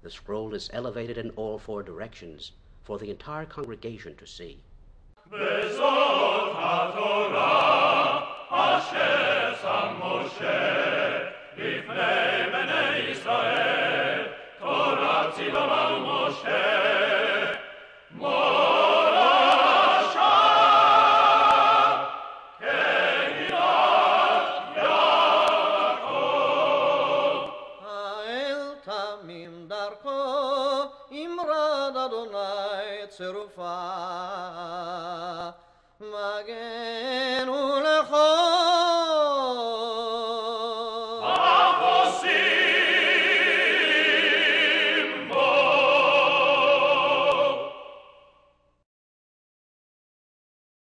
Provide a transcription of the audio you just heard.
The scroll is elevated in all four directions for the entire congregation to see. Imrad Adonai Tzerufa